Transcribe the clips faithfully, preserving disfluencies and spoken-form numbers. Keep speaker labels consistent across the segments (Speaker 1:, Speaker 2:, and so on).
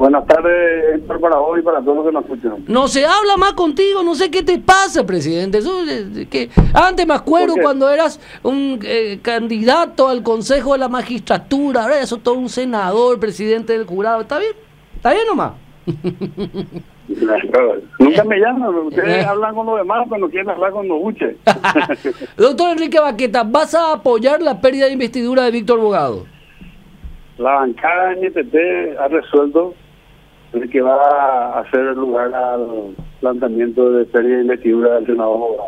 Speaker 1: Buenas tardes, Héctor, para hoy y para todos los que nos escuchan.
Speaker 2: No se habla más contigo, no sé qué te pasa, presidente. Eso, eh, que antes me acuerdo cuando eras un eh, candidato al Consejo de la Magistratura, ahora eso todo un senador, presidente del jurado. ¿Está bien? ¿Está bien nomás?
Speaker 1: Nunca me llaman, ustedes hablan con los demás cuando quieren hablar con los buches.
Speaker 2: Doctor Enrique Baqueta, ¿vas a apoyar la pérdida de investidura de Víctor Bogado?
Speaker 1: La bancada de N T T ha resuelto que va a hacer lugar al planteamiento de pérdida de investidura del senador Bogado.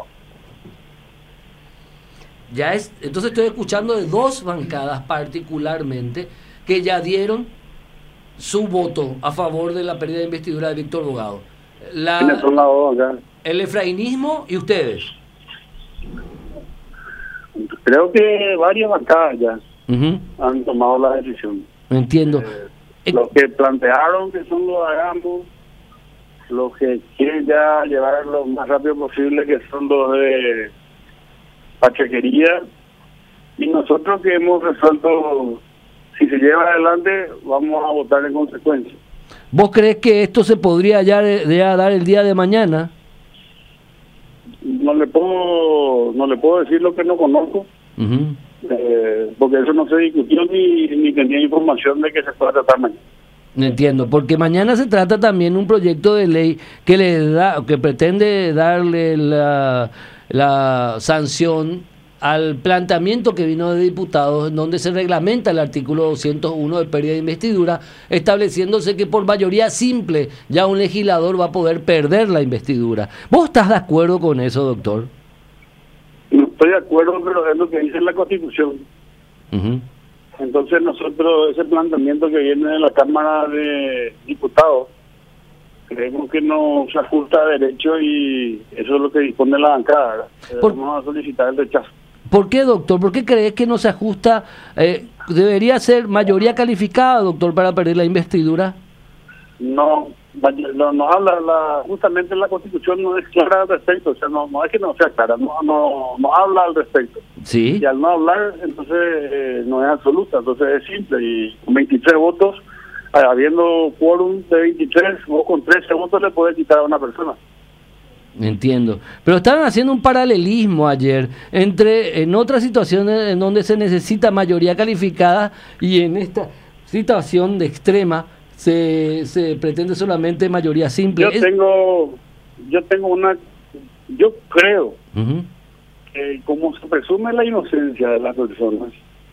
Speaker 2: Ya es, entonces estoy escuchando de dos bancadas particularmente que ya dieron su voto a favor de la pérdida de investidura de Víctor Bogado. La,
Speaker 1: ¿Quiénes son las dos acá?
Speaker 2: El efrainismo y ustedes.
Speaker 1: Creo que varias bancadas ya
Speaker 2: Uh-huh.
Speaker 1: han tomado la decisión.
Speaker 2: Entiendo.
Speaker 1: Eh, los que plantearon que son los hagamos, los que quieren ya llevar lo más rápido posible, que son los de Pachequería, y nosotros que hemos resuelto, si se lleva adelante, vamos a votar en consecuencia.
Speaker 2: ¿Vos crees que esto se podría ya, ya dar el día de mañana?
Speaker 1: No le puedo, no le puedo decir lo que no conozco.
Speaker 2: Uh-huh.
Speaker 1: Eh, porque eso no se discutió ni, ni tenía información de que se pueda tratar mañana.
Speaker 2: Entiendo, porque mañana se trata también un proyecto de ley que le da, que pretende darle la, la sanción al planteamiento que vino de diputados, en donde se reglamenta el artículo doscientos uno de pérdida de investidura, estableciéndose que por mayoría simple ya un legislador va a poder perder la investidura. ¿Vos estás de acuerdo con eso, doctor?
Speaker 1: No estoy de acuerdo, pero es lo que dice la Constitución.
Speaker 2: Uh-huh.
Speaker 1: Entonces nosotros, ese planteamiento que viene de la Cámara de Diputados, creemos que no se ajusta a derecho y eso es lo que dispone la bancada.
Speaker 2: Por...
Speaker 1: Vamos a solicitar el rechazo.
Speaker 2: ¿Por qué, doctor? ¿Por qué crees que no se ajusta? Eh, ¿Debería ser mayoría calificada, doctor, para perder la investidura?
Speaker 1: No, no nos habla, la, justamente la Constitución no es clara al respecto, o sea, no, no es que no sea clara, no, no, no habla al respecto.
Speaker 2: Sí.
Speaker 1: Y al no hablar, entonces eh, no es absoluta, entonces es simple, y con veintitrés votos, eh, habiendo quórum de veintitrés, vos con trece votos le podés quitar a una persona.
Speaker 2: Entiendo, pero estaban haciendo un paralelismo ayer entre en otras situaciones en donde se necesita mayoría calificada y en esta situación de extrema se, se pretende solamente mayoría simple.
Speaker 1: Yo
Speaker 2: es...
Speaker 1: tengo yo tengo una yo creo
Speaker 2: uh-huh.
Speaker 1: que como se presume la inocencia de las personas,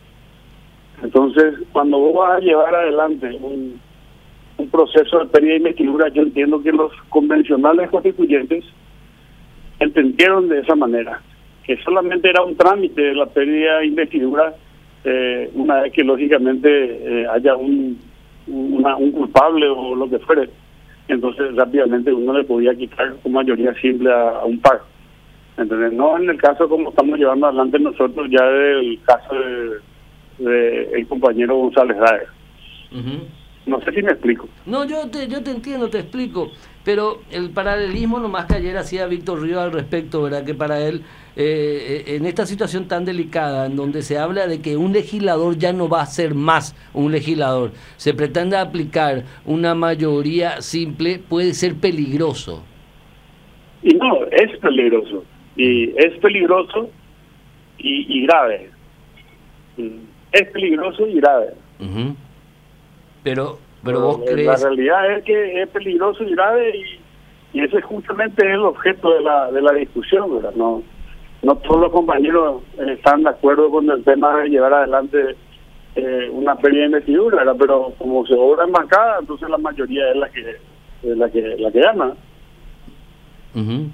Speaker 1: entonces cuando vos vas a llevar adelante un, un proceso de pérdida de investidura, yo entiendo que los convencionales constituyentes entendieron de esa manera, que solamente era un trámite de la pérdida de investidura, eh, una vez que lógicamente eh, haya un, una, un culpable o lo que fuere, entonces rápidamente uno le podía quitar con mayoría simple a, a un par. Entonces, no en el caso como estamos llevando adelante nosotros ya del caso de, de el compañero González Daer.
Speaker 2: Uh-huh.
Speaker 1: No sé si me explico.
Speaker 2: No, yo te, yo te entiendo, te explico, pero el paralelismo nomás que ayer hacía Víctor Ríos al respecto, ¿verdad? Que para él, eh, en esta situación tan delicada, en donde se habla de que un legislador ya no va a ser más un legislador, se pretende aplicar una mayoría simple, puede ser peligroso.
Speaker 1: Y no, es peligroso, y es peligroso y, y grave. Es peligroso y grave.
Speaker 2: Uh-huh. Pero, pero, pero vos
Speaker 1: la
Speaker 2: crees...
Speaker 1: La realidad es que es peligroso y grave y, y ese justamente es el objeto de la de la discusión, ¿verdad? No, no todos los compañeros están de acuerdo con el tema de llevar adelante eh, una pérdida de investidura, ¿verdad? Pero como se obra en bancada, entonces la mayoría es la que es la que la que gana.
Speaker 2: Uh-huh.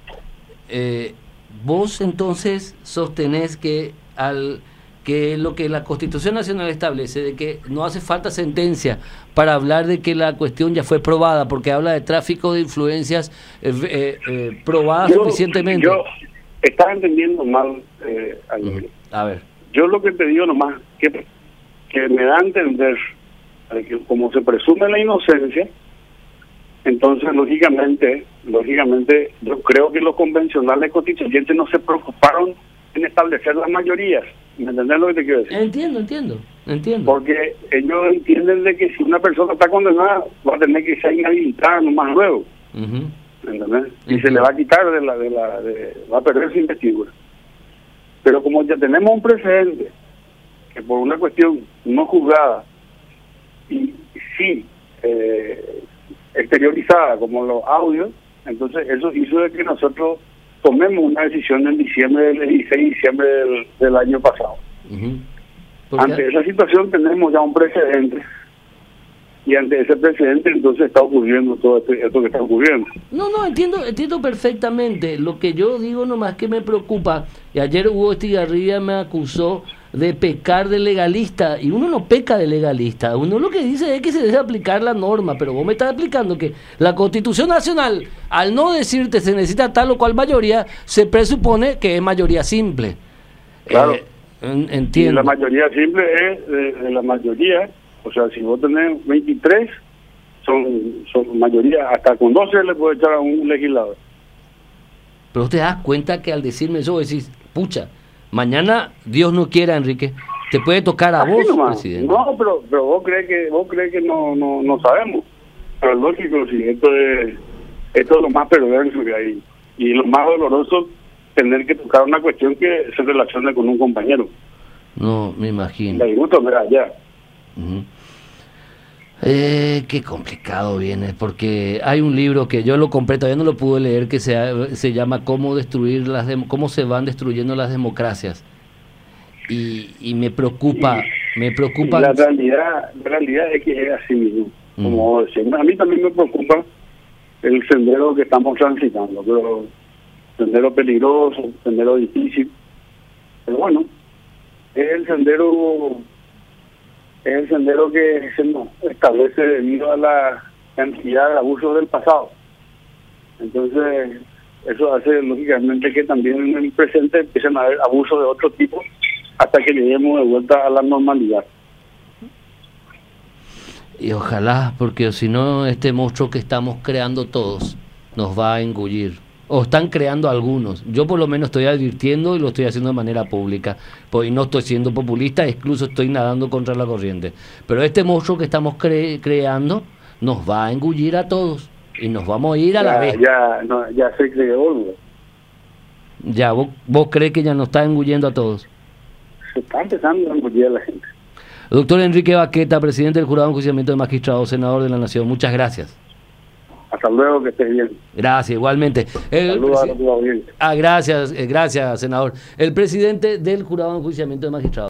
Speaker 2: eh, vos entonces sostenés que al que lo que la Constitución Nacional establece, de que no hace falta sentencia para hablar de que la cuestión ya fue probada, porque habla de tráfico de influencias eh, eh, eh, probadas
Speaker 1: yo,
Speaker 2: suficientemente.
Speaker 1: Yo estaba entendiendo mal, eh, uh-huh.
Speaker 2: A ver.
Speaker 1: Yo lo que te digo nomás, que, que me da a entender que como se presume la inocencia, entonces lógicamente, lógicamente yo creo que los convencionales constituyentes no se preocuparon en establecer las mayorías. ¿Me entendés lo que te quiero decir?
Speaker 2: Entiendo, entiendo. entiendo.
Speaker 1: Porque ellos entienden de que si una persona está condenada va a tener que ser inhabilitada nomás luego. Uh-huh. ¿Entendés? Y uh-huh. se le va a quitar de la, de la, de, va a perder su investidura. Pero como ya tenemos un precedente que por una cuestión no juzgada y sí eh, exteriorizada como los audios, entonces eso hizo de que nosotros tomemos una decisión en diciembre del dieciséis de diciembre del, del año pasado. Uh-huh. Ante esa situación tenemos ya un precedente y ante ese precedente entonces está ocurriendo todo esto, esto que está ocurriendo.
Speaker 2: No, no, entiendo entiendo perfectamente. Lo que yo digo nomás que me preocupa, y ayer Hugo Estigarribia me acusó de pecar de legalista, y uno no peca de legalista, uno lo que dice es que se debe aplicar la norma, pero vos me estás explicando que la Constitución Nacional, al no decirte se necesita tal o cual mayoría, se presupone que es mayoría simple.
Speaker 1: Claro.
Speaker 2: Eh, entiendo.
Speaker 1: Y la mayoría simple es de, de la mayoría. O sea, si vos tenés veintitrés, son, son mayoría, hasta con doce le puede echar a un legislador.
Speaker 2: Pero te das cuenta que al decirme eso, decís, pucha, mañana, Dios no quiera, Enrique, te puede tocar a
Speaker 1: Así
Speaker 2: vos,
Speaker 1: nomás.
Speaker 2: presidente.
Speaker 1: No, pero, pero vos crees que vos crees que no, no, no sabemos. Pero lógico, sí, esto es, esto es lo más perverso que hay. Y lo más doloroso, tener que tocar una cuestión que se relacione con un compañero.
Speaker 2: No, me imagino.
Speaker 1: Le gusto, mira, ya.
Speaker 2: Uh-huh. Eh, qué complicado viene, porque hay un libro que yo lo compré, todavía no lo pude leer, que se, se llama Cómo destruir las dem- cómo se van destruyendo las democracias, y, y me preocupa, y, me preocupa.
Speaker 1: La realidad, la realidad es que es así mismo, uh-huh. como decimos. A mí también me preocupa el sendero que estamos transitando, pero sendero peligroso, sendero difícil, pero bueno, es el sendero es el sendero que se nos establece debido a la cantidad de abusos del pasado. Entonces, eso hace lógicamente que también en el presente empiecen a haber abusos de otro tipo hasta que lleguemos de vuelta a la normalidad.
Speaker 2: Y ojalá, porque si no, este monstruo que estamos creando todos nos va a engullir. O están creando algunos. Yo por lo menos estoy advirtiendo y lo estoy haciendo de manera pública. Pues no estoy siendo populista, incluso estoy nadando contra la corriente. Pero este monstruo que estamos cre- creando nos va a engullir a todos. Y nos vamos a ir a
Speaker 1: ya,
Speaker 2: la vez.
Speaker 1: Ya, no, ya se creó.
Speaker 2: Ya, ¿vos, ¿vos crees que ya nos está engullendo a todos?
Speaker 1: Se está empezando a engullir a la gente.
Speaker 2: Doctor Enrique Baqueta, presidente del Jurado de Enjuiciamiento de Magistrados, senador de la Nación. Muchas gracias.
Speaker 1: Hasta luego, que estés bien.
Speaker 2: Gracias, igualmente. El
Speaker 1: Saludos
Speaker 2: presi-
Speaker 1: a tu audiencia.
Speaker 2: Ah, gracias, eh, gracias, senador. El presidente del Jurado de Enjuiciamiento de Magistrados.